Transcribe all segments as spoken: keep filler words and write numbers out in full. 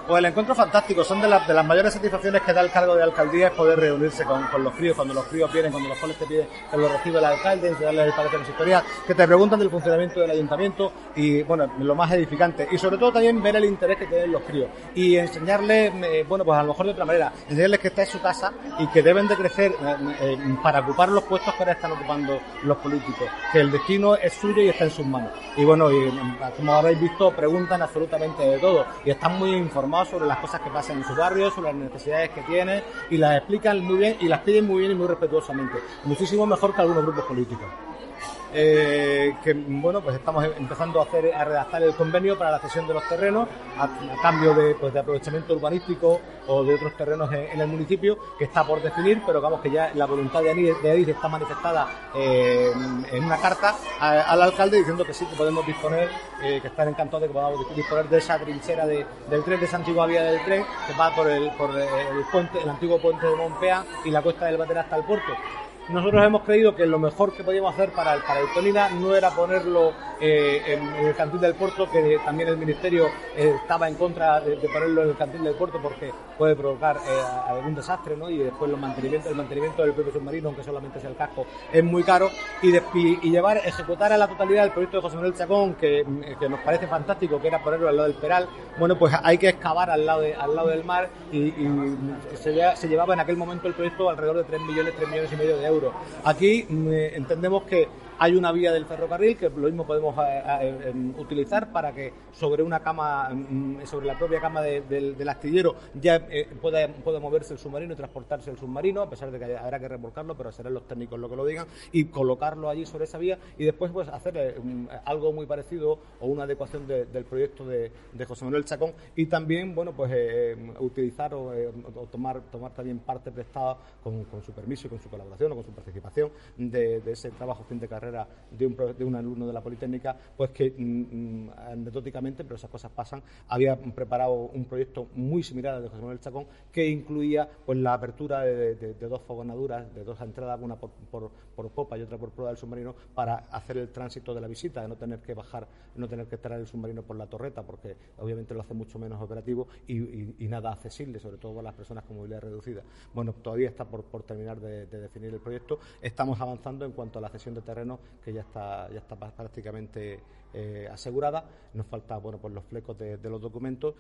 Pues el encuentro fantástico, son de, la, de las mayores satisfacciones que da el cargo de alcaldía es poder reunirse con, con los críos, cuando los críos vienen, cuando los coles te piden que los recibe el alcalde, enseñarles el parecer sectorial, que te preguntan del funcionamiento del ayuntamiento y, bueno, lo más edificante. Y sobre todo también ver el interés que tienen los críos y enseñarles, eh, bueno, pues a lo mejor de otra manera, enseñarles que esta es su casa y que deben de crecer eh, eh, para ocupar los puestos que ahora están ocupando los políticos, que el destino es suyo y está en sus manos. Y bueno, y, como habréis visto, preguntan absolutamente de todo y están muy informados sobre las cosas que pasan en su barrio, sobre las necesidades que tienen y las explican muy bien y las piden muy bien y muy respetuosamente, muchísimo mejor que algunos grupos políticos. Eh, que bueno, pues estamos empezando a hacer a redactar el convenio para la cesión de los terrenos a, a cambio de, pues, de aprovechamiento urbanístico o de otros terrenos en, en el municipio, que está por definir, pero digamos que ya la voluntad de Adif, de Adif está manifestada eh, en una carta a, al alcalde diciendo que sí, que podemos disponer, eh, que están encantados de que podamos disponer de esa trinchera de, del tren, de esa antigua vía del tren que va por el, por el puente, el antiguo puente de Montpeán y la costa del Bater hasta el puerto. Nosotros hemos creído que lo mejor que podíamos hacer para el, para el Tonina no era ponerlo eh, en, en el cantil del puerto, que también el Ministerio eh, estaba en contra de, de ponerlo en el cantil del puerto porque puede provocar eh, algún desastre, ¿no? Y después los mantenimientos, el mantenimiento del propio submarino, aunque solamente sea el casco, es muy caro. Y, de, y, y llevar, ejecutar a la totalidad el proyecto de José Manuel Chacón, que, que nos parece fantástico, que era ponerlo al lado del Peral, bueno, pues hay que excavar al lado, de, al lado del mar y, y se, se llevaba en aquel momento el proyecto alrededor de tres millones, tres millones y medio de euros. Aquí eh, entendemos que hay una vía del ferrocarril que lo mismo podemos eh, eh, utilizar para que sobre una cama, sobre la propia cama de, de, del astillero ya eh, pueda, pueda moverse el submarino y transportarse el submarino, a pesar de que habrá que remolcarlo, pero serán los técnicos los que lo digan, y colocarlo allí sobre esa vía y después pues hacer eh, algo muy parecido o una adecuación de, del proyecto de, de José Manuel Chacón y también bueno pues eh, utilizar o, eh, o tomar, tomar también parte prestada con, con su permiso y con su colaboración o con su participación de, de ese trabajo fin de carrera de un, de un alumno de la Politécnica, pues que mm, anecdóticamente, pero esas cosas pasan, había preparado un proyecto muy similar al de José Manuel Chacón que incluía pues la apertura de, de, de dos fogonaduras, de dos entradas, una por, por, por popa y otra por proa del submarino, para hacer el tránsito de la visita, de no tener que bajar, no tener que traer el submarino por la torreta, porque obviamente lo hace mucho menos operativo y, y, y nada accesible, sobre todo para las personas con movilidad reducida. Bueno, todavía está por, por terminar de, de definir el proyecto. Estamos avanzando en cuanto a la cesión de terreno, que ya está ya está prácticamente eh, asegurada. Nos falta bueno pues los flecos de, de los documentos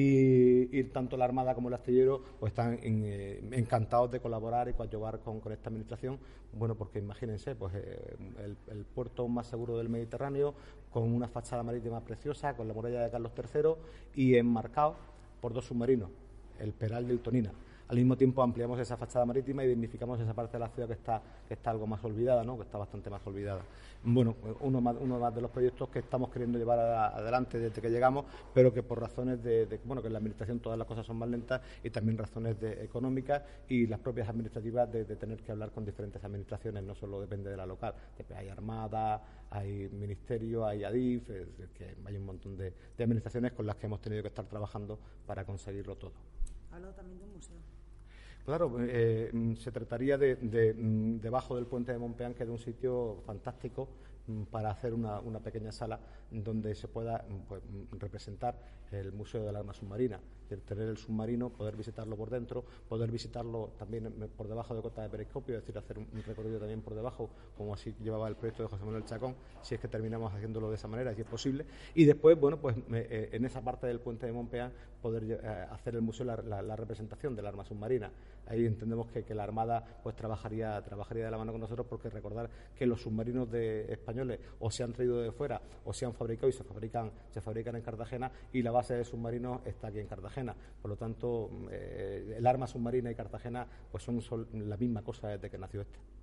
y, y tanto la Armada como el astillero pues están en, eh, encantados de colaborar y coadyuvar con, con esta administración, bueno porque imagínense pues eh, el, el puerto más seguro del Mediterráneo, con una fachada marítima preciosa, con la muralla de Carlos tercero y enmarcado por dos submarinos, el Peral y el Tonina. Al mismo tiempo ampliamos esa fachada marítima y dignificamos esa parte de la ciudad que está que está algo más olvidada, ¿no? Que está bastante más olvidada. Bueno, uno más, uno más de los proyectos que estamos queriendo llevar a, adelante desde que llegamos, pero que por razones de, de, bueno, que en la administración todas las cosas son más lentas y también razones de, económicas y las propias administrativas de, de tener que hablar con diferentes administraciones, no solo depende de la local, hay Armada, hay Ministerio, hay Adif, es decir, que hay un montón de, de administraciones con las que hemos tenido que estar trabajando para conseguirlo todo. Ha hablado también de un museo. Claro, eh, se trataría de, de, de debajo del puente de Montpeán, que es un sitio fantástico para hacer una, una pequeña sala donde se pueda pues, representar el Museo del Arma Submarina, tener el submarino, poder visitarlo por dentro, poder visitarlo también por debajo de cota de periscopio, es decir, hacer un, un recorrido también por debajo, como así llevaba el proyecto de José Manuel Chacón, si es que terminamos haciéndolo de esa manera, si es posible, y después, bueno, pues eh, en esa parte del puente de Montpeán poder eh, hacer el museo, la, la, la representación del arma submarina. Ahí entendemos que, que la Armada pues trabajaría trabajaría de la mano con nosotros, porque recordar que los submarinos de españoles o se han traído de fuera o se han fabricado y se fabrican se fabrican en Cartagena, y la base de submarinos está aquí en Cartagena. Por lo tanto, eh, el arma submarina y Cartagena pues son, son la misma cosa desde que nació esta.